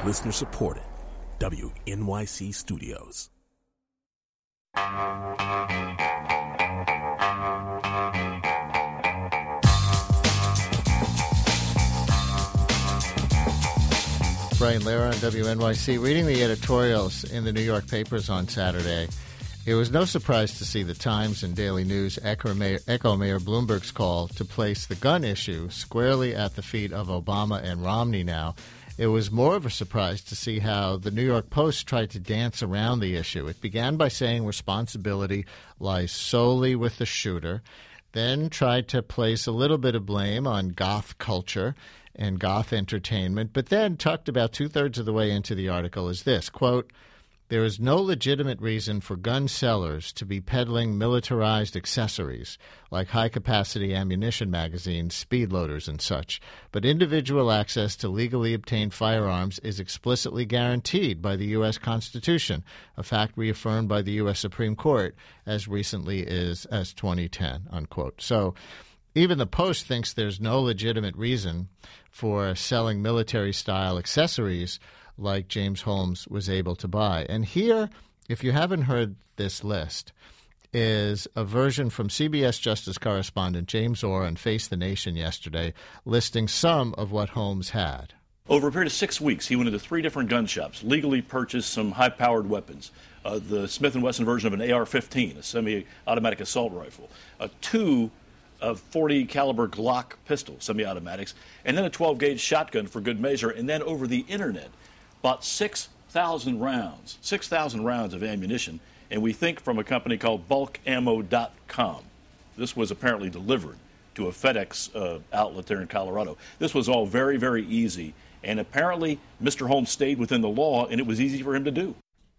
Listener supported. WNYC Studios. Brian Lehrer on WNYC. Reading the editorials in the New York papers on Saturday, it was no surprise to see the Times and Daily News echo Mayor Bloomberg's call to place the gun issue squarely at the feet of Obama and Romney now. It was more of a surprise to see how the New York Post tried to dance around the issue. It began by saying responsibility lies solely with the shooter, then tried to place a little bit of blame on goth culture and goth entertainment, but then tucked about two-thirds of the way into the article is this, quote, "There is no legitimate reason for gun sellers to be peddling militarized accessories like high-capacity ammunition magazines, speed loaders, and such. But individual access to legally obtained firearms is explicitly guaranteed by the U.S. Constitution, a fact reaffirmed by the U.S. Supreme Court as recently as 2010, unquote. So even the Post thinks there's no legitimate reason for selling military-style accessories like James Holmes was able to buy. And here, if you haven't heard this list, is a version from CBS Justice correspondent James Orr on Face the Nation yesterday, listing some of what Holmes had. Over a period of 6 weeks, he went into 3 different gun shops, legally purchased some high-powered weapons, the Smith & Wesson version of an AR-15, a semi-automatic assault rifle, 2 .40 caliber Glock pistol, semi-automatics, and then a 12-gauge shotgun for good measure, and then over the internet bought 6,000 rounds of ammunition, and we think from a company called bulkammo.com. This was apparently delivered to a FedEx outlet there in Colorado. This was all very, very easy, and apparently Mr. Holmes stayed within the law, and it was easy for him to do.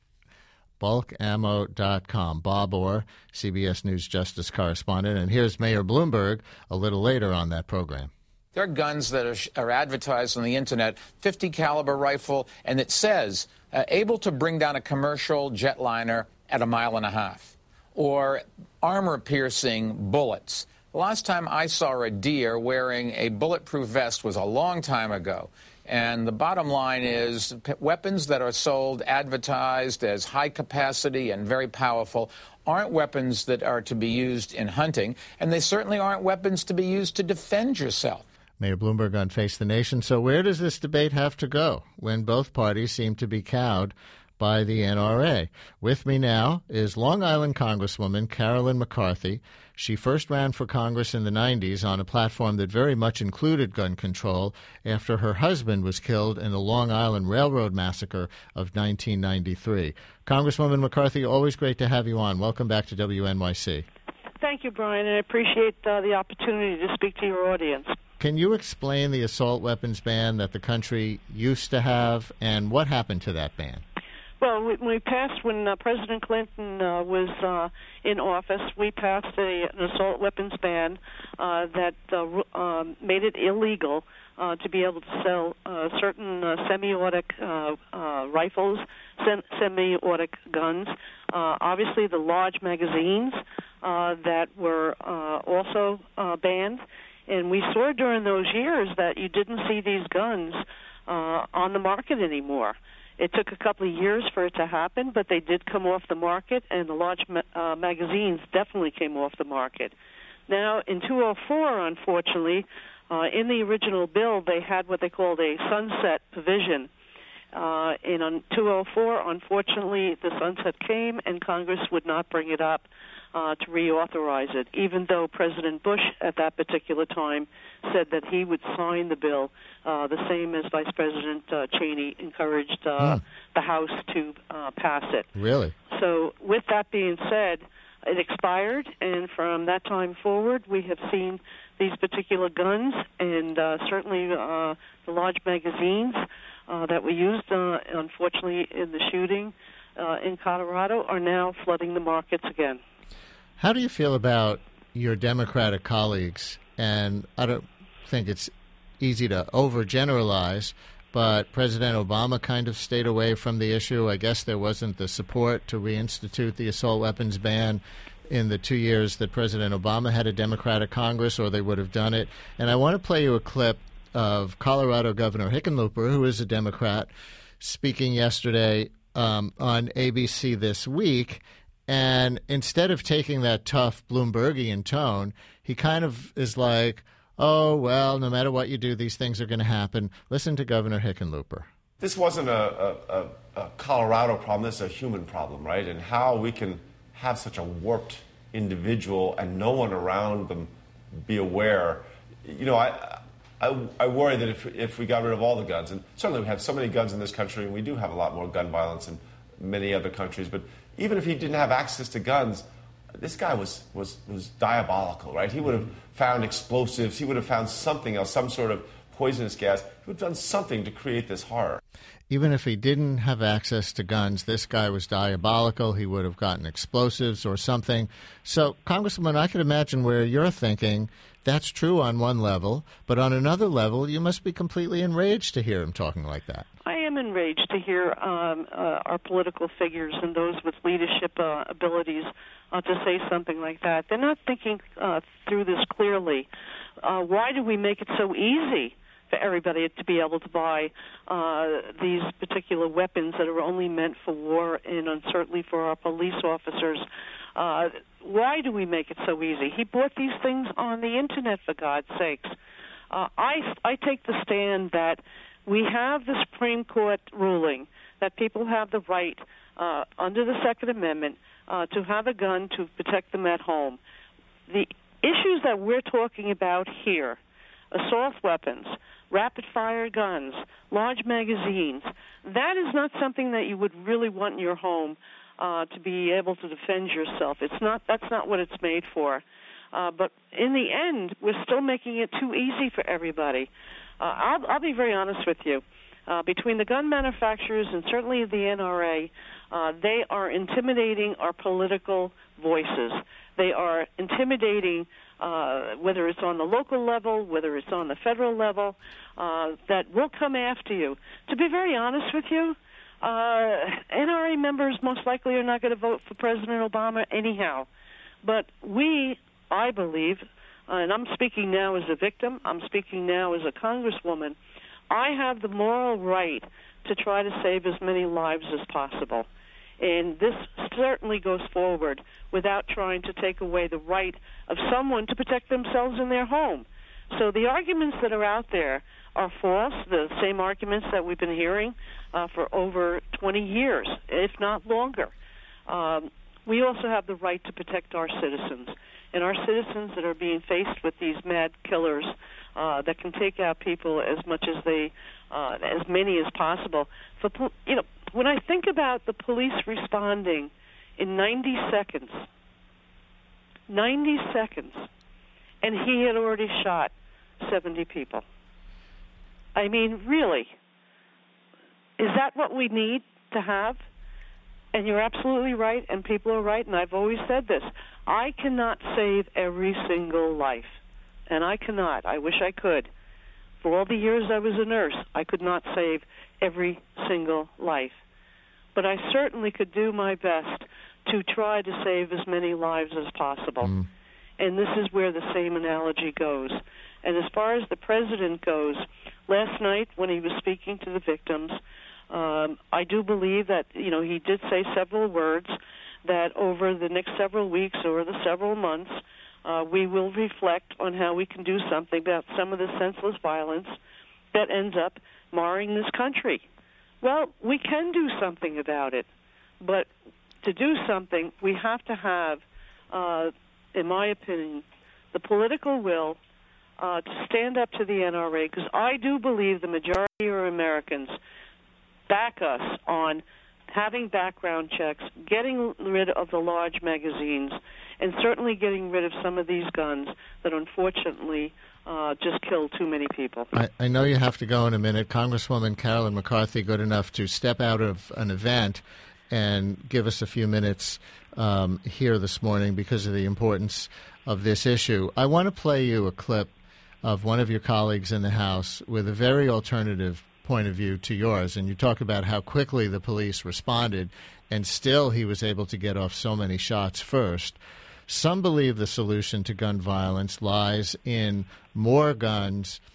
Bulkammo.com. Bob Orr, CBS News Justice correspondent. And here's Mayor Bloomberg a little later on that program. There are guns that are advertised on the Internet, 50 caliber rifle, and it says able to bring down a commercial jetliner at 1.5 miles, or armor-piercing bullets. The last time I saw a deer wearing a bulletproof vest was a long time ago. And the bottom line is weapons that are sold, advertised as high capacity and very powerful aren't weapons that are to be used in hunting, and they certainly aren't weapons to be used to defend yourself. Mayor Bloomberg on Face the Nation. So where does this debate have to go when both parties seem to be cowed by the NRA? With me now is Long Island Congresswoman Carolyn McCarthy. She first ran for Congress in the 90s on a platform that very much included gun control after her husband was killed in the Long Island Railroad Massacre of 1993. Congresswoman McCarthy, always great to have you on. Welcome back to WNYC. Thank you, Brian, and I appreciate the opportunity to speak to your audience. Can you explain the assault weapons ban that the country used to have, and what happened to that ban? Well, when President Clinton was in office, we passed an assault weapons ban that made it illegal to be able to sell certain semi-automatic rifles, semi-automatic guns. Obviously, the large magazines that were also banned. And we saw during those years that you didn't see these guns on the market anymore. It took a couple of years for it to happen, but they did come off the market, and the large magazines definitely came off the market. Now, in 204, unfortunately, in the original bill, they had what they called a sunset provision. In 204, unfortunately, the sunset came, and Congress would not bring it up to reauthorize it, even though President Bush at that particular time said that he would sign the bill, the same as Vice President Cheney encouraged the House to pass it. Really? So with that being said, it expired, and from that time forward, we have seen these particular guns and certainly the large magazines that were used, unfortunately, in the shooting in Colorado are now flooding the markets again. How do you feel about your Democratic colleagues? And I don't think it's easy to overgeneralize, but President Obama kind of stayed away from the issue. I guess there wasn't the support to reinstitute the assault weapons ban in the 2 years that President Obama had a Democratic Congress, or they would have done it. And I want to play you a clip of Colorado Governor Hickenlooper, who is a Democrat, speaking yesterday on ABC This Week, and instead of taking that tough Bloombergian tone, he kind of is like, oh, well, no matter what you do, these things are going to happen. Listen to Governor Hickenlooper. This wasn't a Colorado problem. This is a human problem, right? And how we can have such a warped individual and no one around them be aware. You know, I worry that if we got rid of all the guns, and certainly we have so many guns in this country, and we do have a lot more gun violence than many other countries, but even if he didn't have access to guns, this guy was diabolical, right? He would have found explosives. He would have found something else, some sort of poisonous gas. He would have done something to create this horror. Even if he didn't have access to guns, this guy was diabolical. He would have gotten explosives or something. So, Congresswoman, I can imagine where you're thinking that's true on one level, but on another level, you must be completely enraged to hear him talking like that. I am enraged to hear our political figures and those with leadership abilities to say something like that. They're not thinking through this clearly. Why do we make it so easy for everybody to be able to buy these particular weapons that are only meant for war and certainly for our police officers? Why do we make it so easy? He bought these things on the Internet, for God's sakes. I take the stand that we have the Supreme Court ruling that people have the right, under the Second Amendment, to have a gun to protect them at home. The issues that we're talking about here, assault weapons, rapid-fire guns, large magazines, that is not something that you would really want in your home to be able to defend yourself. That's not what it's made for. But in the end, we're still making it too easy for everybody. I'll be very honest with you. Between the gun manufacturers and certainly the NRA, they are intimidating our political voices. They are intimidating, whether it's on the local level, whether it's on the federal level, that will come after you. To be very honest with you, NRA members most likely are not going to vote for President Obama anyhow. But I believe, and I'm speaking now as a victim, I'm speaking now as a congresswoman, I have the moral right to try to save as many lives as possible. And this certainly goes forward without trying to take away the right of someone to protect themselves in their home. So the arguments that are out there are false, the same arguments that we've been hearing for over 20 years, if not longer. We also have the right to protect our citizens. And our citizens that are being faced with these mad killers that can take out people as many as possible. When I think about the police responding in 90 seconds, and he had already shot 70 people. I mean, really, is that what we need to have? And you're absolutely right, and people are right, and I've always said this. I cannot save every single life, and I cannot. I wish I could. For all the years I was a nurse, I could not save every single life. But I certainly could do my best to try to save as many lives as possible. And this is where the same analogy goes. And as far as the president goes, last night when he was speaking to the victims, I do believe that, he did say several words that over the next several weeks or the several months, we will reflect on how we can do something about some of the senseless violence that ends up marring this country. Well, we can do something about it, but to do something, we have to have, in my opinion, the political will to stand up to the NRA, because I do believe the majority of Americans back us on having background checks, getting rid of the large magazines, and certainly getting rid of some of these guns that unfortunately just kill too many people. I know you have to go in a minute. Congresswoman Carolyn McCarthy, good enough to step out of an event and give us a few minutes here this morning because of the importance of this issue. I want to play you a clip of one of your colleagues in the House with a very alternative point of view to yours, and you talk about how quickly the police responded, and still he was able to get off so many shots first. Some believe the solution to gun violence lies in more guns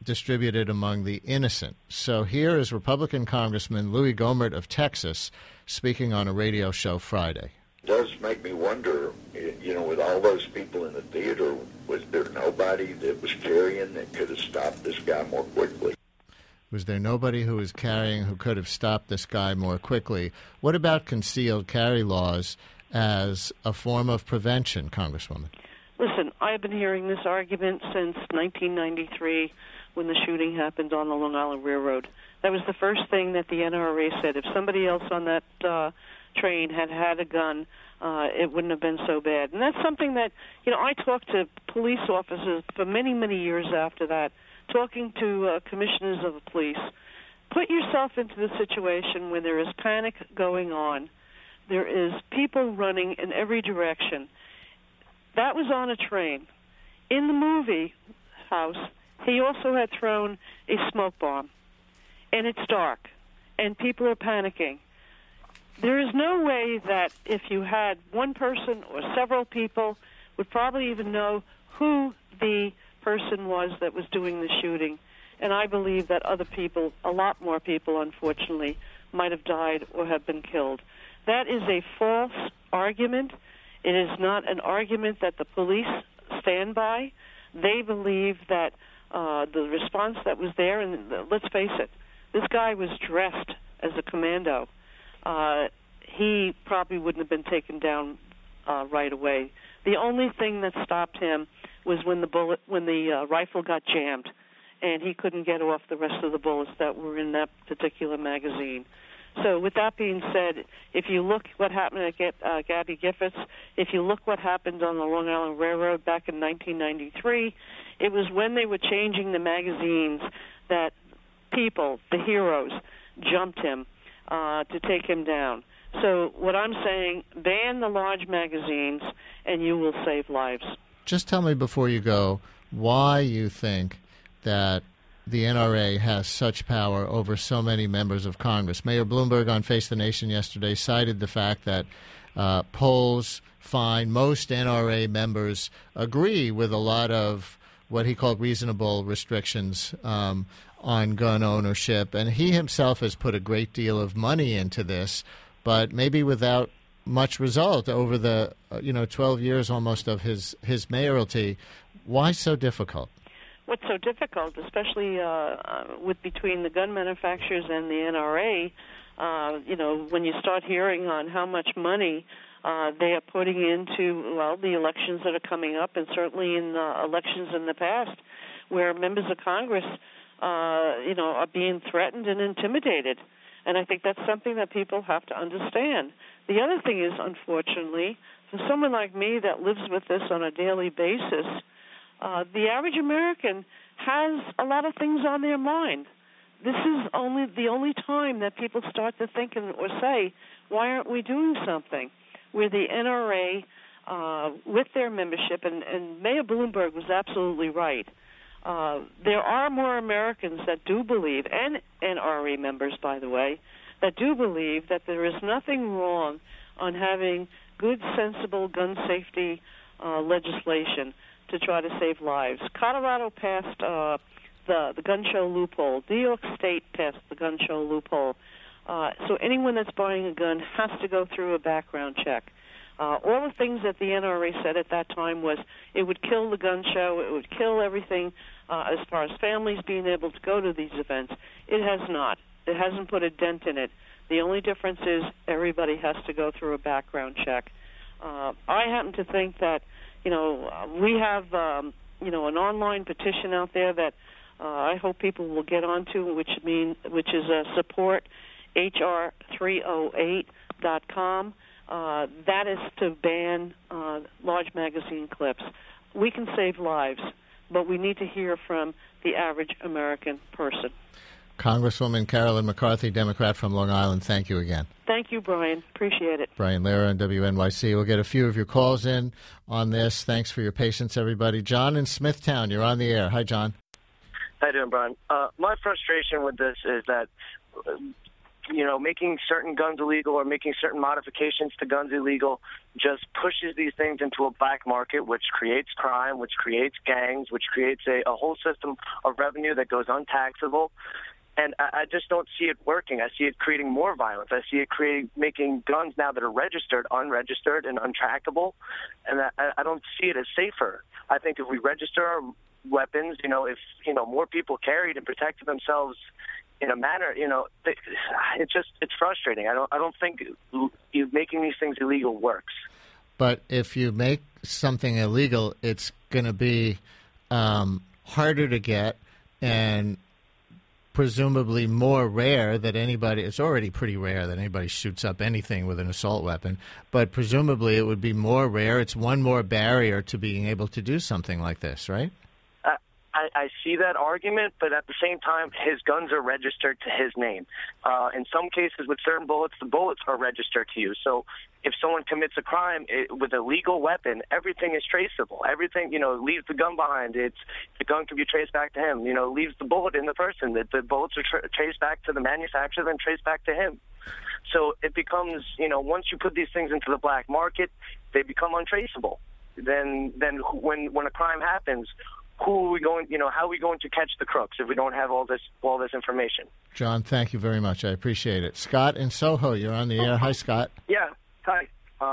distributed among the innocent. So here is Republican Congressman Louis Gohmert of Texas speaking on a radio show Friday. It does make me wonder, with all those people in the theater, was there nobody that was carrying that could have stopped this guy more quickly? Was there nobody who was carrying who could have stopped this guy more quickly? What about concealed carry laws as a form of prevention, Congresswoman? Listen, I've been hearing this argument since 1993 when the shooting happened on the Long Island Railroad. That was the first thing that the NRA said. If somebody else on that train had a gun, it wouldn't have been so bad. And that's something that, I talked to police officers for many, many years after that, talking to commissioners of the police. Put yourself into the situation where there is panic going on. There is people running in every direction. That was on a train. In the movie house, he also had thrown a smoke bomb. And it's dark. And people are panicking. There is no way that if you had one person or several people would probably even know who the person was that was doing the shooting. And I believe that other people, a lot more people, unfortunately, might have died or have been killed. That is a false argument. It is not an argument that the police stand by. They believe that the response that was there, and let's face it, this guy was dressed as a commando. He probably wouldn't have been taken down right away. The only thing that stopped him was when the rifle got jammed, and he couldn't get off the rest of the bullets that were in that particular magazine. So with that being said, if you look what happened at Gabby Giffords, if you look what happened on the Long Island Railroad back in 1993, it was when they were changing the magazines that people, the heroes, jumped him to take him down. So what I'm saying, ban the large magazines, and you will save lives. Just tell me before you go why you think that the NRA has such power over so many members of Congress. Mayor Bloomberg on Face the Nation yesterday cited the fact that polls find most NRA members agree with a lot of what he called reasonable restrictions on gun ownership. And he himself has put a great deal of money into this, but maybe without much result over the 12 years almost of his mayoralty. Why so difficult? What's so difficult, especially with between the gun manufacturers and the NRA, when you start hearing on how much money they are putting into, the elections that are coming up, and certainly in elections in the past, where members of Congress, are being threatened and intimidated. And I think that's something that people have to understand. The other thing is, unfortunately, for someone like me that lives with this on a daily basis, the average American has a lot of things on their mind. This is the only time that people start to think or say, why aren't we doing something? Where the NRA, with their membership, and Mayor Bloomberg was absolutely right, there are more Americans that do believe, and NRA members, by the way, that do believe that there is nothing wrong on having good, sensible gun safety legislation to try to save lives. Colorado passed the gun show loophole. New York State passed the gun show loophole. So anyone that's buying a gun has to go through a background check. All the things that the NRA said at that time was it would kill the gun show, it would kill everything as far as families being able to go to these events. It has not. It hasn't put a dent in it. The only difference is everybody has to go through a background check. I happen to think that, we have, an online petition out there that I hope people will get onto, which is support hr308.com. That is to ban large magazine clips. We can save lives, but we need to hear from the average American person. Congresswoman Carolyn McCarthy, Democrat from Long Island, thank you again. Thank you, Brian. Appreciate it. Brian Lehrer on WNYC. We'll get a few of your calls in on this. Thanks for your patience, everybody. John in Smithtown, you're on the air. Hi, John. How you doing, Brian? My frustration with this is that making certain guns illegal or making certain modifications to guns illegal just pushes these things into a black market, which creates crime, which creates gangs, which creates a whole system of revenue that goes untaxable. And I just don't see it working. I see it creating more violence. I see it making guns now that are registered, unregistered, and untrackable. And I don't see it as safer. I think if we register our weapons, if more people carried and protected themselves in a manner, it's frustrating. I don't think making these things illegal works. But if you make something illegal, it's going to be harder to get and presumably more rare that anybody. It's already pretty rare that anybody shoots up anything with an assault weapon, but presumably it would be more rare. It's one more barrier to being able to do something like this, right? I see that argument, but at the same time, his guns are registered to his name. In some cases, with certain bullets, the bullets are registered to you. So if someone commits a crime with a legal weapon, everything is traceable. Everything, leaves the gun behind. The gun can be traced back to him. Leaves the bullet in the person. The bullets are traced back to the manufacturer, then traced back to him. So it becomes, once you put these things into the black market, they become untraceable. Then when a crime happens, how are we going to catch the crooks if we don't have all this information? John, thank you very much. I appreciate it. Scott in Soho, you're on the air. Hi, Scott. Yeah, hi.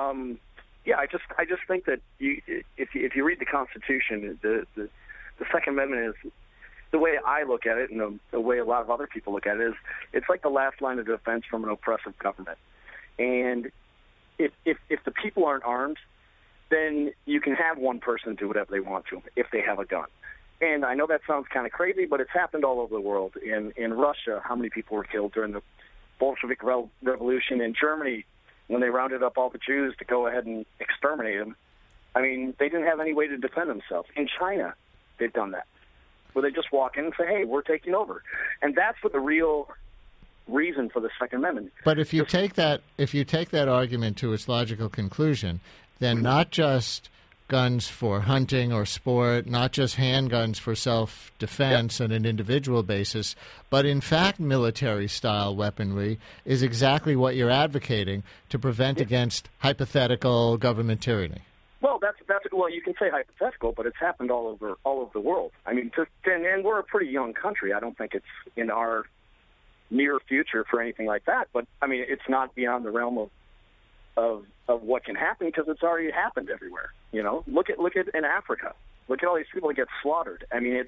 I just think that if you read the Constitution, the Second Amendment is, the way I look at it, and the way a lot of other people look at it, is it's like the last line of defense from an oppressive government. And if the people aren't armed, then you can have one person do whatever they want to if they have a gun. And I know that sounds kind of crazy, but it's happened all over the world. In Russia, how many people were killed during the Bolshevik Revolution? In Germany, when they rounded up all the Jews to go ahead and exterminate them, I mean, they didn't have any way to defend themselves. In China, they've done that, where they just walk in and say, hey, we're taking over. And that's what the real reason for the Second Amendment. But if you take that argument to its logical conclusion, then not just guns for hunting or sport, not just handguns for self-defense on an individual basis, but in fact military-style weaponry is exactly what you're advocating to prevent against hypothetical government tyranny. Well, well, you can say hypothetical, but it's happened all over the world. I mean, and we're a pretty young country. I don't think it's in our near future for anything like that. But I mean, it's not beyond the realm of what can happen because it's already happened everywhere. Look at in Africa. Look at all these people that get slaughtered. I mean,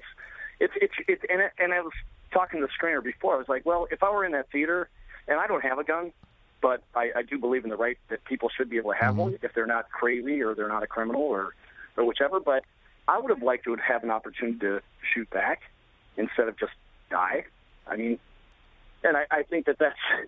and I was talking to the screener before. I was like, well, if I were in that theater, and I don't have a gun, but I do believe in the right that people should be able to have one if they're not crazy or they're not a criminal or whichever. But I would have liked to have an opportunity to shoot back instead of just die. I mean, and I think that's,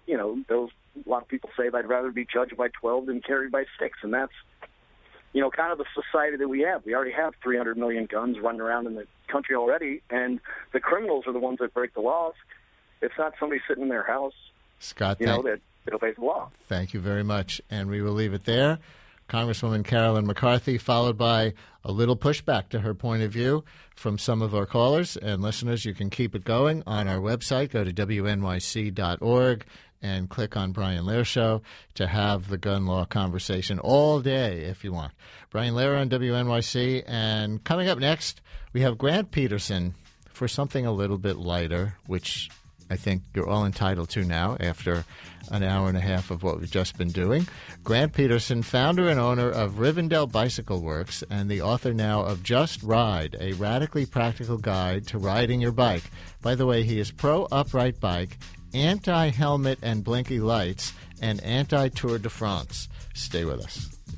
a lot of people say I'd rather be judged by 12 than carried by 6. And that's, kind of the society that we have. We already have 300 million guns running around in the country already. And the criminals are the ones that break the laws. It's not somebody sitting in their house, Scott, that obeys the law. Thank you very much. And we will leave it there. Congresswoman Carolyn McCarthy, followed by a little pushback to her point of view from some of our callers and listeners. You can keep it going on our website. Go to wnyc.org and click on Brian Lehrer Show to have the gun law conversation all day if you want. Brian Lehrer on WNYC. And coming up next, we have Grant Peterson for something a little bit lighter, which I think you're all entitled to now after an hour and a half of what we've just been doing. Grant Peterson, founder and owner of Rivendell Bicycle Works and the author now of Just Ride, a radically practical guide to riding your bike. By the way, he is pro-upright bike, anti-helmet and blinky lights, and anti-Tour de France. Stay with us.